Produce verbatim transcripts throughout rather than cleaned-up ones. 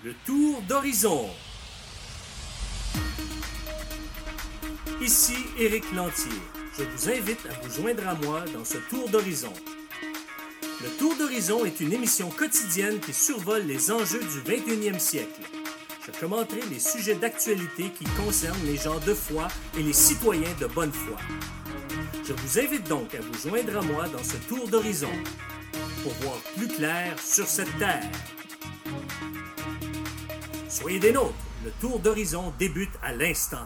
Le tour d'horizon. Ici Éric Lantier. Je vous invite à vous joindre à moi dans ce tour d'horizon. Le tour d'horizon est une émission quotidienne qui survole les enjeux du vingt et unième siècle. Je commenterai les sujets d'actualité qui concernent les gens de foi et les citoyens de bonne foi. Je vous invite donc à vous joindre à moi dans ce tour d'horizon pour voir plus clair sur cette terre. Soyez des nôtres, le tour d'horizon débute à l'instant.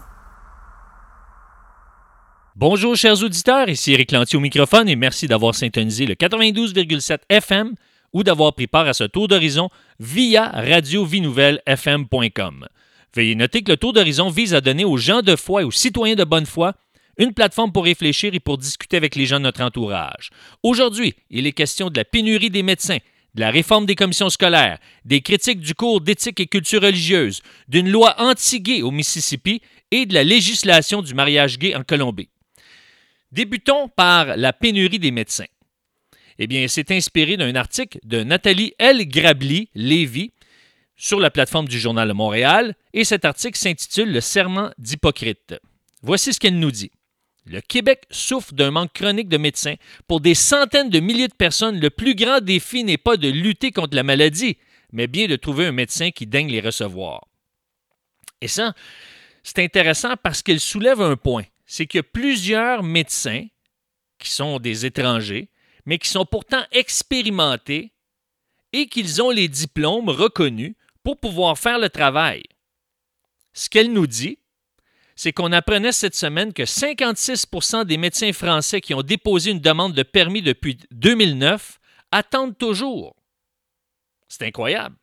Bonjour chers auditeurs, ici Éric Lantier au microphone et merci d'avoir syntonisé le quatre-vingt-douze virgule sept F M ou d'avoir pris part à ce tour d'horizon via radio vie nouvelle f m point com. Veuillez noter que le tour d'horizon vise à donner aux gens de foi et aux citoyens de bonne foi une plateforme pour réfléchir et pour discuter avec les gens de notre entourage. Aujourd'hui, il est question de la pénurie des médecins, de la réforme des commissions scolaires, des critiques du cours d'éthique et culture religieuse, d'une loi anti-gay au Mississippi et de la législation du mariage gay en Colombie. Débutons par la pénurie des médecins. Eh bien, c'est inspiré d'un article de Nathalie L. Grabli-Lévy sur la plateforme du Journal de Montréal et cet article s'intitule « Le serment d'Hippocrate ». Voici ce qu'elle nous dit. Le Québec souffre d'un manque chronique de médecins. Pour des centaines de milliers de personnes, le plus grand défi n'est pas de lutter contre la maladie, mais bien de trouver un médecin qui daigne les recevoir. Et ça, c'est intéressant parce qu'elle soulève un point. C'est qu'il y a plusieurs médecins qui sont des étrangers, mais qui sont pourtant expérimentés et qu'ils ont les diplômes reconnus pour pouvoir faire le travail. Ce qu'elle nous dit, c'est qu'on apprenait cette semaine que cinquante-six pour cent des médecins français qui ont déposé une demande de permis depuis deux mille neuf attendent toujours. C'est incroyable.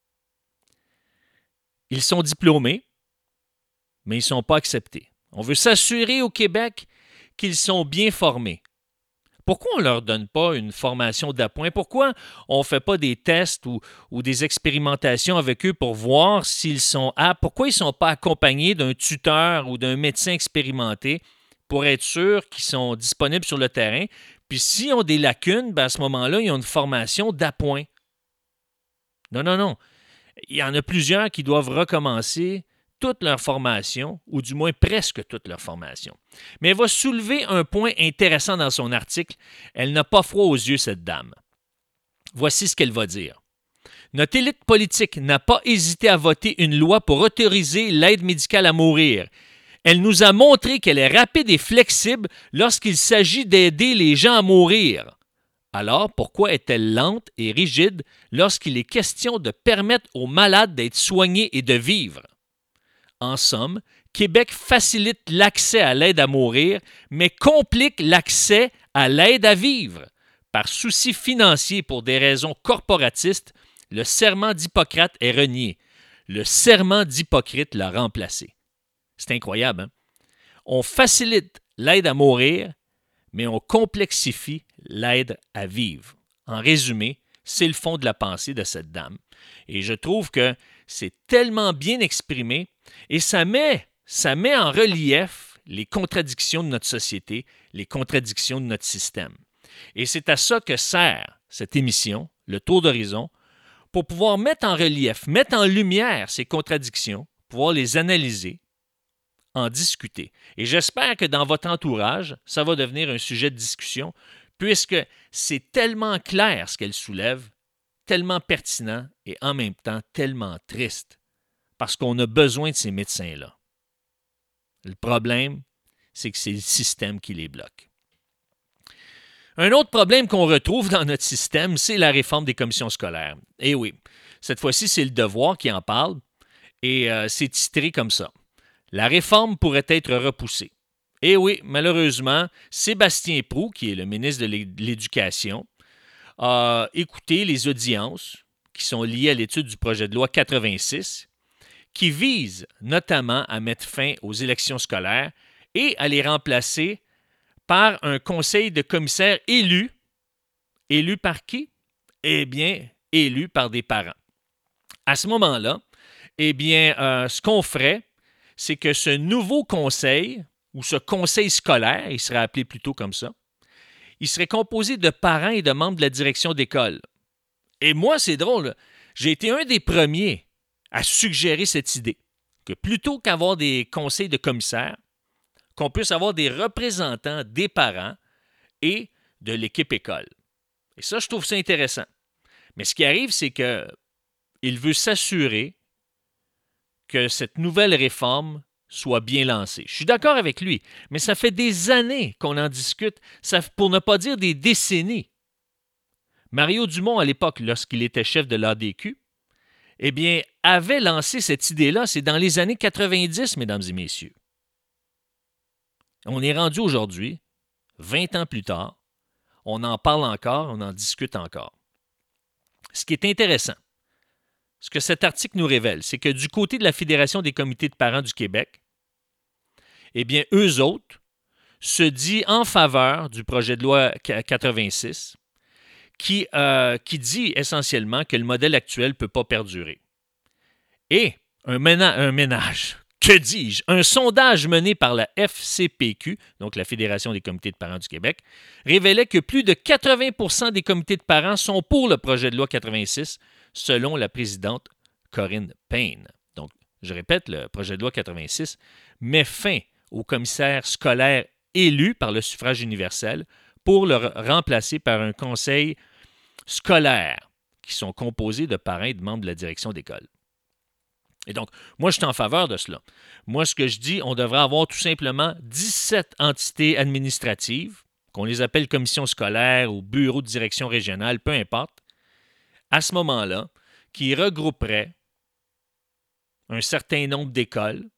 Ils sont diplômés, mais ils ne sont pas acceptés. On veut s'assurer au Québec qu'ils sont bien formés. Pourquoi on ne leur donne pas une formation d'appoint? Pourquoi on ne fait pas des tests ou, ou des expérimentations avec eux pour voir s'ils sont aptes? Pourquoi ils ne sont pas accompagnés d'un tuteur ou d'un médecin expérimenté pour être sûr qu'ils sont disponibles sur le terrain? Puis s'ils ont des lacunes, ben à ce moment-là, ils ont une formation d'appoint. Non, non, non. Il y en a plusieurs qui doivent recommencer toute leur formation, ou du moins presque toute leur formation. Mais elle va soulever un point intéressant dans son article. Elle n'a pas froid aux yeux, cette dame. Voici ce qu'elle va dire. Notre élite politique n'a pas hésité à voter une loi pour autoriser l'aide médicale à mourir. Elle nous a montré qu'elle est rapide et flexible lorsqu'il s'agit d'aider les gens à mourir. Alors, pourquoi est-elle lente et rigide lorsqu'il est question de permettre aux malades d'être soignés et de vivre? En somme, Québec facilite l'accès à l'aide à mourir, mais complique l'accès à l'aide à vivre. Par souci financier pour des raisons corporatistes, le serment d'Hippocrate est renié. Le serment d'Hippocrate l'a remplacé. C'est incroyable, hein? On facilite l'aide à mourir, mais on complexifie l'aide à vivre. En résumé, c'est le fond de la pensée de cette dame. Et je trouve que c'est tellement bien exprimé et ça met, ça met en relief les contradictions de notre société, les contradictions de notre système. Et c'est à ça que sert cette émission, le Tour d'horizon, pour pouvoir mettre en relief, mettre en lumière ces contradictions, pouvoir les analyser, en discuter. Et j'espère que dans votre entourage, ça va devenir un sujet de discussion, puisque c'est tellement clair ce qu'elle soulève, tellement pertinent et en même temps tellement triste, parce qu'on a besoin de ces médecins-là. Le problème, c'est que c'est le système qui les bloque. Un autre problème qu'on retrouve dans notre système, c'est la réforme des commissions scolaires. Et oui, cette fois-ci, c'est le Devoir qui en parle, et euh, c'est titré comme ça. La réforme pourrait être repoussée. Et oui, malheureusement, Sébastien Proulx, qui est le ministre de l'Éducation, a écouté les audiences qui sont liées à l'étude du projet de loi quatre-vingt-six, qui vise notamment à mettre fin aux élections scolaires et à les remplacer par un conseil de commissaires élu. Élu par qui? Eh bien, élu par des parents. À ce moment-là, eh bien, euh, ce qu'on ferait, c'est que ce nouveau conseil, ou ce conseil scolaire, il serait appelé plutôt comme ça, il serait composé de parents et de membres de la direction d'école. Et moi, c'est drôle, j'ai été un des premiers a suggéré cette idée, que plutôt qu'avoir des conseils de commissaires, qu'on puisse avoir des représentants des parents et de l'équipe école. Et ça, je trouve ça intéressant. Mais ce qui arrive, c'est qu'il veut s'assurer que cette nouvelle réforme soit bien lancée. Je suis d'accord avec lui, mais ça fait des années qu'on en discute, ça, pour ne pas dire des décennies. Mario Dumont, à l'époque, lorsqu'il était chef de l'A D Q, eh bien, avait lancé cette idée-là, c'est dans les années quatre-vingt-dix, mesdames et messieurs. On est rendu aujourd'hui, vingt ans plus tard, on en parle encore, on en discute encore. Ce qui est intéressant, ce que cet article nous révèle, c'est que du côté de la Fédération des comités de parents du Québec, eh bien, eux autres se disent en faveur du projet de loi quatre-vingt-six qui, euh, qui dit essentiellement que le modèle actuel ne peut pas perdurer. Et un, ménage, un ménage, que dis-je, un sondage mené par la F C P Q, donc la Fédération des comités de parents du Québec, révélait que plus de quatre-vingts pour cent des comités de parents sont pour le projet de loi quatre-vingt-six, selon la présidente Corinne Payne. Donc, je répète, le projet de loi quatre-vingt-six met fin aux commissaires scolaires élus par le suffrage universel pour le remplacer par un conseil scolaire qui sont composés de parents et de membres de la direction d'école. Et donc, moi, je suis en faveur de cela. Moi, ce que je dis, on devrait avoir tout simplement dix-sept entités administratives, qu'on les appelle commissions scolaires ou bureaux de direction régionale, peu importe, à ce moment-là, qui regrouperaient un certain nombre d'écoles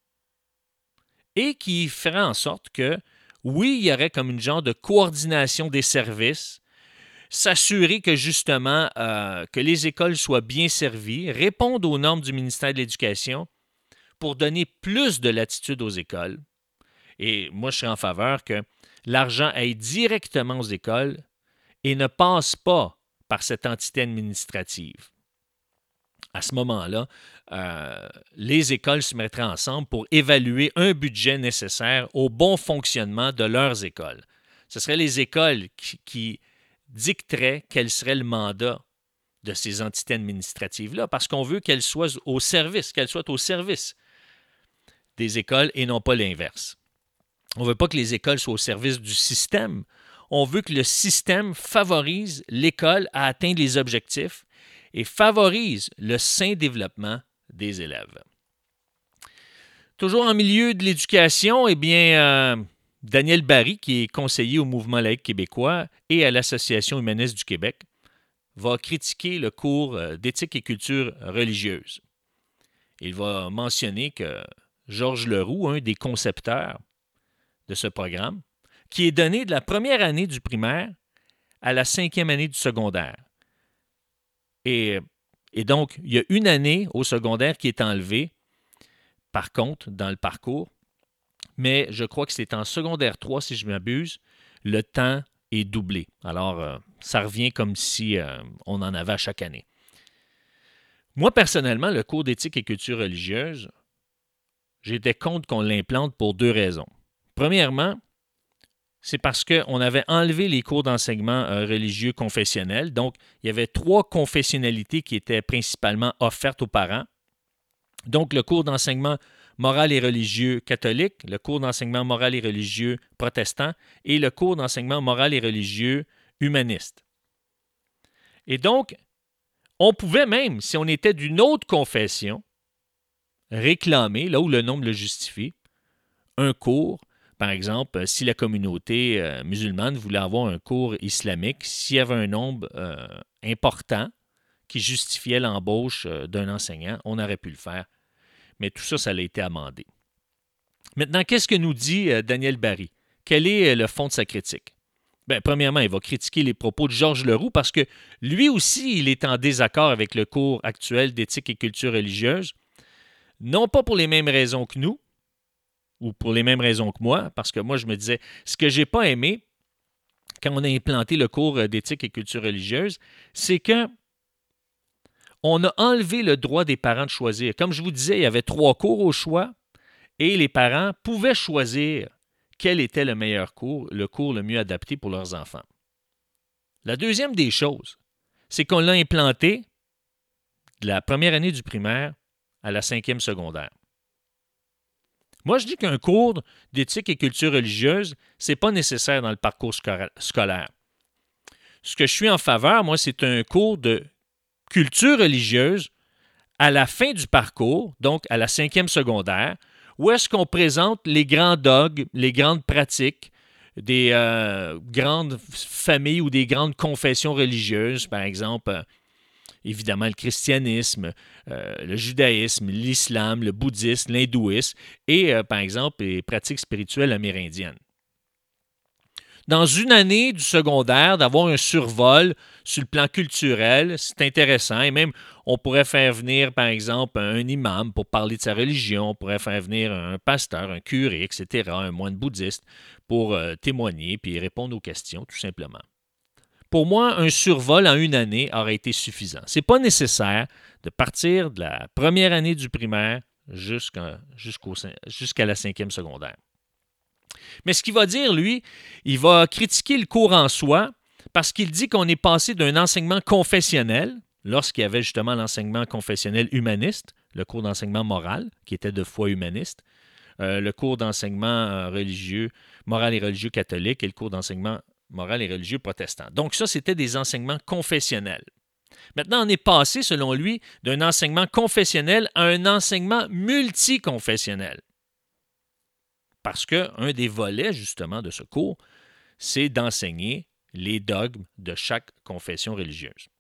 et qui ferait en sorte que, oui, il y aurait comme une genre de coordination des services, s'assurer que justement euh, que les écoles soient bien servies, répondent aux normes du ministère de l'Éducation pour donner plus de latitude aux écoles. Et moi, je serais en faveur que l'argent aille directement aux écoles et ne passe pas par cette entité administrative. À ce moment-là, euh, les écoles se mettraient ensemble pour évaluer un budget nécessaire au bon fonctionnement de leurs écoles. Ce seraient les écoles qui, qui dicteraient quel serait le mandat de ces entités administratives-là, parce qu'on veut qu'elles soient au service, qu'elles soient au service des écoles et non pas l'inverse. On ne veut pas que les écoles soient au service du système. On veut que le système favorise l'école à atteindre les objectifs et favorise le sain développement des élèves. Toujours en milieu de l'éducation, eh bien, euh, Daniel Barry, qui est conseiller au Mouvement laïque québécois et à l'Association humaniste du Québec, va critiquer le cours d'éthique et culture religieuse. Il va mentionner que Georges Leroux, un des concepteurs de ce programme, qui est donné de la première année du primaire à la cinquième année du secondaire. Et, et donc, il y a une année au secondaire qui est enlevée, par contre, dans le parcours, mais je crois que c'est en secondaire trois, si je m'abuse, le temps est doublé. Alors, euh, ça revient comme si euh, on en avait à chaque année. Moi, personnellement, le cours d'éthique et culture religieuse, j'étais contre qu'on l'implante pour deux raisons. Premièrement, c'est parce qu'on avait enlevé les cours d'enseignement euh, religieux confessionnels. Donc, il y avait trois confessionnalités qui étaient principalement offertes aux parents. Donc, le cours d'enseignement moral et religieux catholique, le cours d'enseignement moral et religieux protestant et le cours d'enseignement moral et religieux humaniste. Et donc, on pouvait même, si on était d'une autre confession, réclamer, là où le nombre le justifie, un cours. Par exemple, si la communauté euh, musulmane voulait avoir un cours islamique, s'il y avait un nombre euh, important qui justifiait l'embauche euh, d'un enseignant, on aurait pu le faire. Mais tout ça, ça a été amendé. Maintenant, qu'est-ce que nous dit euh, Daniel Barry? Quel est euh, le fond de sa critique? Bien, premièrement, il va critiquer les propos de Georges Leroux parce que lui aussi, il est en désaccord avec le cours actuel d'éthique et culture religieuse, non pas pour les mêmes raisons que nous, ou pour les mêmes raisons que moi, parce que moi, je me disais, ce que je n'ai pas aimé quand on a implanté le cours d'éthique et culture religieuse, c'est que on a enlevé le droit des parents de choisir. Comme je vous disais, il y avait trois cours au choix et les parents pouvaient choisir quel était le meilleur cours, le cours le mieux adapté pour leurs enfants. La deuxième des choses, c'est qu'on l'a implanté de la première année du primaire à la cinquième secondaire. Moi, je dis qu'un cours d'éthique et culture religieuse, ce n'est pas nécessaire dans le parcours scolaire. Ce que je suis en faveur, moi, c'est un cours de culture religieuse à la fin du parcours, donc à la cinquième secondaire, où est-ce qu'on présente les grands dogmes, les grandes pratiques des euh, grandes familles ou des grandes confessions religieuses, par exemple, euh, évidemment le christianisme, euh, le judaïsme, l'islam, le bouddhisme, l'hindouisme et, euh, par exemple, les pratiques spirituelles amérindiennes. Dans une année du secondaire, d'avoir un survol sur le plan culturel, c'est intéressant. Et même, on pourrait faire venir, par exemple, un imam pour parler de sa religion. On pourrait faire venir un pasteur, un curé, et cetera, un moine bouddhiste pour euh, témoigner puis répondre aux questions, tout simplement. Pour moi, un survol en une année aurait été suffisant. Ce n'est pas nécessaire de partir de la première année du primaire jusqu'à, jusqu'au, jusqu'à la cinquième secondaire. Mais ce qu'il va dire, lui, il va critiquer le cours en soi parce qu'il dit qu'on est passé d'un enseignement confessionnel, lorsqu'il y avait justement l'enseignement confessionnel humaniste, le cours d'enseignement moral, qui était de foi humaniste, euh, le cours d'enseignement religieux, moral et religieux catholique et le cours d'enseignement moral et religieux protestant. Donc ça, c'était des enseignements confessionnels. Maintenant, on est passé, selon lui, d'un enseignement confessionnel à un enseignement multiconfessionnel. Parce qu'un des volets, justement, de ce cours, c'est d'enseigner les dogmes de chaque confession religieuse.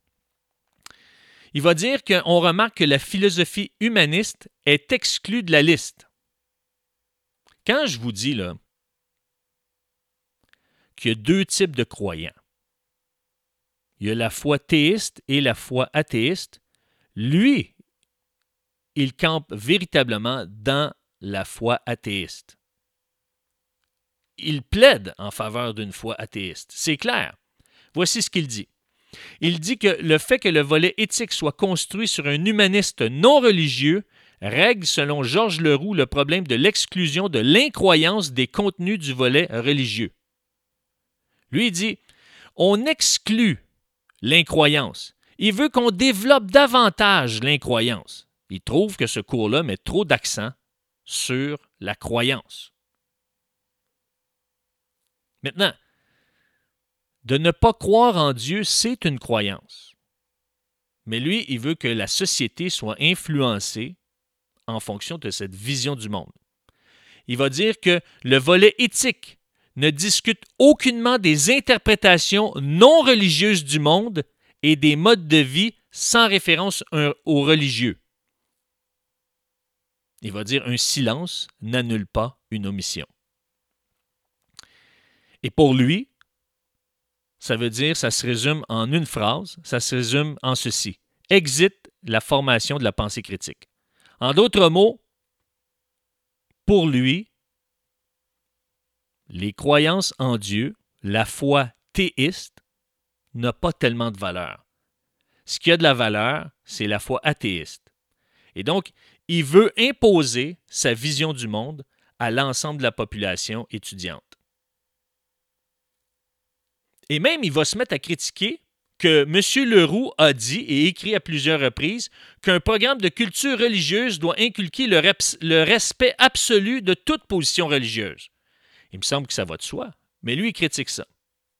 Il va dire qu'on remarque que la philosophie humaniste est exclue de la liste. Quand je vous dis là, qu'il y a deux types de croyants, il y a la foi théiste et la foi athéiste, lui, il campe véritablement dans la foi athéiste. Il plaide en faveur d'une foi athéiste. C'est clair. Voici ce qu'il dit. Il dit que le fait que le volet éthique soit construit sur un humaniste non religieux règle, selon Georges Leroux, le problème de l'exclusion de l'incroyance des contenus du volet religieux. Lui, il dit, on exclut l'incroyance. Il veut qu'on développe davantage l'incroyance. Il trouve que ce cours-là met trop d'accent sur la croyance. Maintenant, de ne pas croire en Dieu, c'est une croyance. Mais lui, il veut que la société soit influencée en fonction de cette vision du monde. Il va dire que le volet éthique ne discute aucunement des interprétations non religieuses du monde et des modes de vie sans référence aux religieux. Il va dire un silence n'annule pas une omission. Et pour lui, ça veut dire, ça se résume en une phrase, ça se résume en ceci. Exit la formation de la pensée critique. En d'autres mots, pour lui, les croyances en Dieu, la foi théiste, n'a pas tellement de valeur. Ce qui a de la valeur, c'est la foi athéiste. Et donc, il veut imposer sa vision du monde à l'ensemble de la population étudiante. Et même, il va se mettre à critiquer que M. Leroux a dit et écrit à plusieurs reprises qu'un programme de culture religieuse doit inculquer le, reps- le respect absolu de toute position religieuse. Il me semble que ça va de soi, mais lui, il critique ça.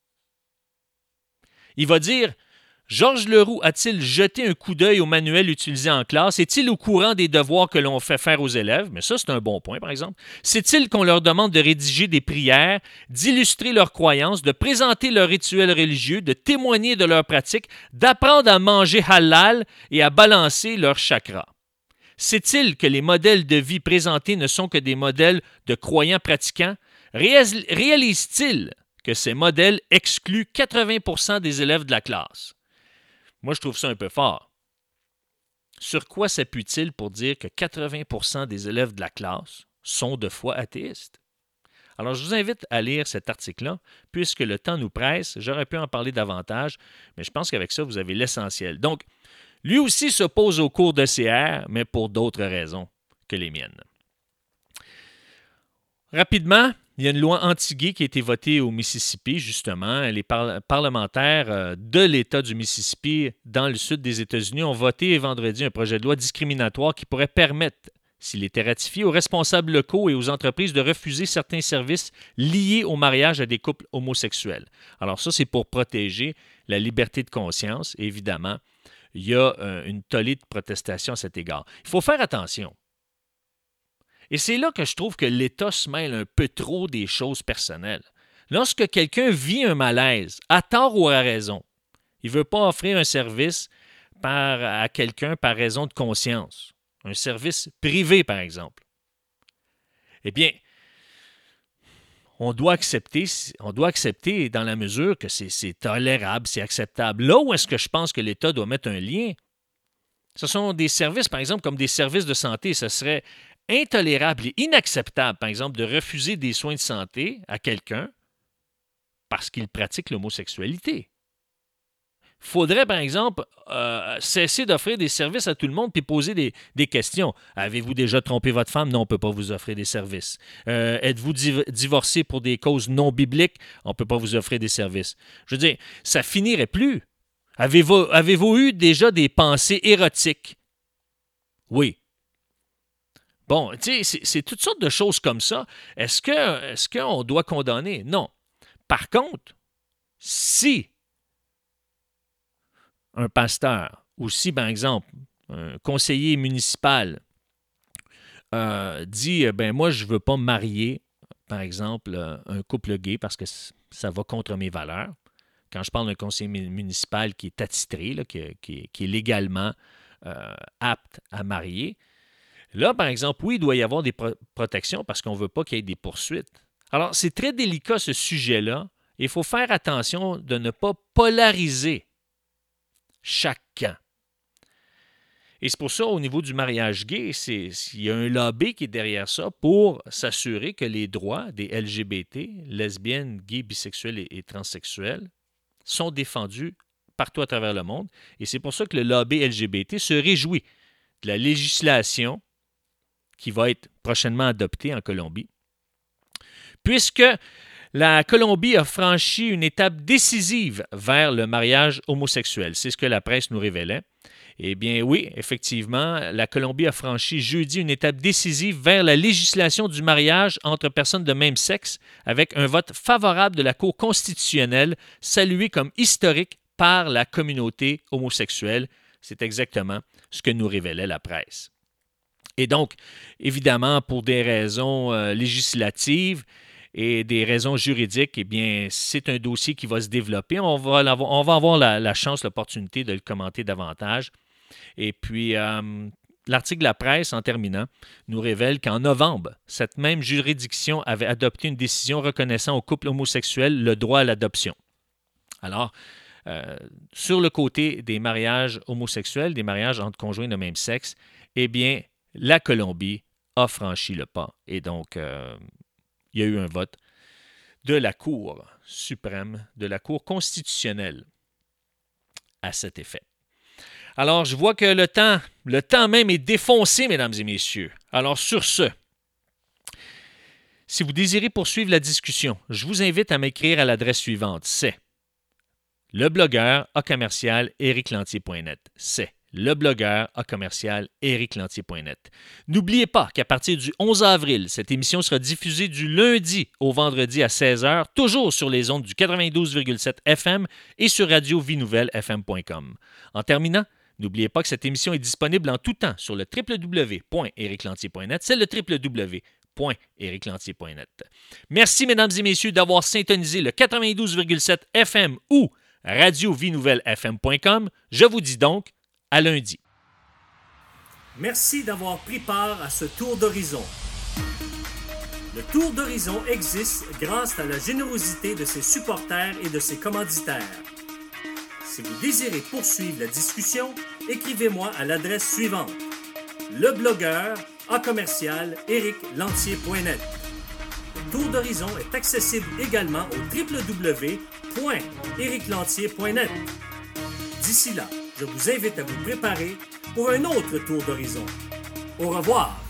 Il va dire, Georges Leroux a-t-il jeté un coup d'œil au manuel utilisé en classe? Est-il au courant des devoirs que l'on fait faire aux élèves? Mais ça, c'est un bon point, par exemple. Sait-il qu'on leur demande de rédiger des prières, d'illustrer leurs croyances, de présenter leurs rituels religieux, de témoigner de leurs pratiques, d'apprendre à manger halal et à balancer leurs chakras? Sait-il que les modèles de vie présentés ne sont que des modèles de croyants pratiquants? Réalise-t-il que ces modèles excluent quatre-vingts pour cent des élèves de la classe? Moi, je trouve ça un peu fort. Sur quoi s'appuie-t-il pour dire que quatre-vingts pour cent des élèves de la classe sont de foi athéiste? Alors, je vous invite à lire cet article-là, puisque le temps nous presse. J'aurais pu en parler davantage, mais je pense qu'avec ça, vous avez l'essentiel. Donc, lui aussi s'oppose au cours de C R, mais pour d'autres raisons que les miennes. Rapidement, Il y a une loi anti-gay qui a été votée au Mississippi, justement. Les par- parlementaires euh, de l'État du Mississippi, dans le sud des États-Unis, ont voté vendredi un projet de loi discriminatoire qui pourrait permettre, s'il était ratifié, aux responsables locaux et aux entreprises de refuser certains services liés au mariage à des couples homosexuels. Alors ça, c'est pour protéger la liberté de conscience. Évidemment, il y a euh, une tollée de protestation à cet égard. Il faut faire attention. Et c'est là que je trouve que l'État se mêle un peu trop des choses personnelles. Lorsque quelqu'un vit un malaise, à tort ou à raison, il ne veut pas offrir un service par, à quelqu'un par raison de conscience, un service privé, par exemple. Eh bien, on doit accepter, on doit accepter dans la mesure que c'est, c'est tolérable, c'est acceptable. Là où est-ce que je pense que l'État doit mettre un lien, ce sont des services, par exemple, comme des services de santé. Ce serait intolérable et inacceptable, par exemple, de refuser des soins de santé à quelqu'un parce qu'il pratique l'homosexualité. Il faudrait, par exemple, euh, cesser d'offrir des services à tout le monde puis poser des, des questions. Avez-vous déjà trompé votre femme? Non, on ne peut pas vous offrir des services. Euh, êtes-vous div- divorcé pour des causes non bibliques? On ne peut pas vous offrir des services. Je veux dire, ça finirait plus. Avez-vous, avez-vous eu déjà des pensées érotiques? Oui. Bon, tu sais, c'est, c'est toutes sortes de choses comme ça. Est-ce que, est-ce qu'on doit condamner? Non. Par contre, si un pasteur ou si, par exemple, un conseiller municipal euh, dit « ben moi, je ne veux pas marier, par exemple, un couple gay parce que ça va contre mes valeurs », quand je parle d'un conseiller municipal qui est attitré, là, qui, qui, qui est légalement euh, apte à marier, là, par exemple, oui, il doit y avoir des pro- protections parce qu'on ne veut pas qu'il y ait des poursuites. Alors, c'est très délicat ce sujet-là. Il faut faire attention de ne pas polariser chaque camp. Et c'est pour ça, au niveau du mariage gay, c'est, il y a un lobby qui est derrière ça pour s'assurer que les droits des L G B T, lesbiennes, gays, bisexuels et, et transsexuels, sont défendus partout à travers le monde. Et c'est pour ça que le lobby L G B T se réjouit de la législation qui va être prochainement adoptée en Colombie, puisque la Colombie a franchi une étape décisive vers le mariage homosexuel. C'est ce que la presse nous révélait. Eh bien oui, effectivement, la Colombie a franchi jeudi une étape décisive vers la législation du mariage entre personnes de même sexe avec un vote favorable de la Cour constitutionnelle salué comme historique par la communauté homosexuelle. C'est exactement ce que nous révélait la presse. Et donc, évidemment, pour des raisons euh, législatives et des raisons juridiques, eh bien, c'est un dossier qui va se développer. On va avoir, on va avoir la, la chance, l'opportunité de le commenter davantage. Et puis, euh, l'article de la presse, en terminant, nous révèle qu'en novembre, cette même juridiction avait adopté une décision reconnaissant aux couples homosexuels le droit à l'adoption. Alors, euh, sur le côté des mariages homosexuels, des mariages entre conjoints de même sexe, eh bien, la Colombie a franchi le pas. Et donc, euh, il y a eu un vote de la Cour suprême, de la Cour constitutionnelle à cet effet. Alors, je vois que le temps, le temps même est défoncé, mesdames et messieurs. Alors, sur ce, si vous désirez poursuivre la discussion, je vous invite à m'écrire à l'adresse suivante. C'est leblogueur à commercial éric lantier point net. C'est leblogueur à commercial éric lantier point net. N'oubliez pas qu'à partir du onze avril, cette émission sera diffusée du lundi au vendredi à seize heures, toujours sur les ondes du quatre-vingt-douze virgule sept F M et sur radio vie nouvelle f m point com. En terminant, n'oubliez pas que cette émission est disponible en tout temps sur le w w w point éric lantier point net. C'est le w w w point éric lantier point net. Merci, mesdames et messieurs, d'avoir syntonisé le quatre-vingt-douze virgule sept F M ou radio vie nouvelle f m point com. Je vous dis donc à lundi. Merci d'avoir pris part à ce tour d'horizon. Le tour d'horizon existe grâce à la générosité de ses supporters et de ses commanditaires. Si vous désirez poursuivre la discussion, écrivez-moi à l'adresse suivante: leblogueur à commercial éric lantier point net. Le tour d'horizon est accessible également au w w w point éric lantier point net. D'ici là, je vous invite à vous préparer pour un autre tour d'horizon. Au revoir!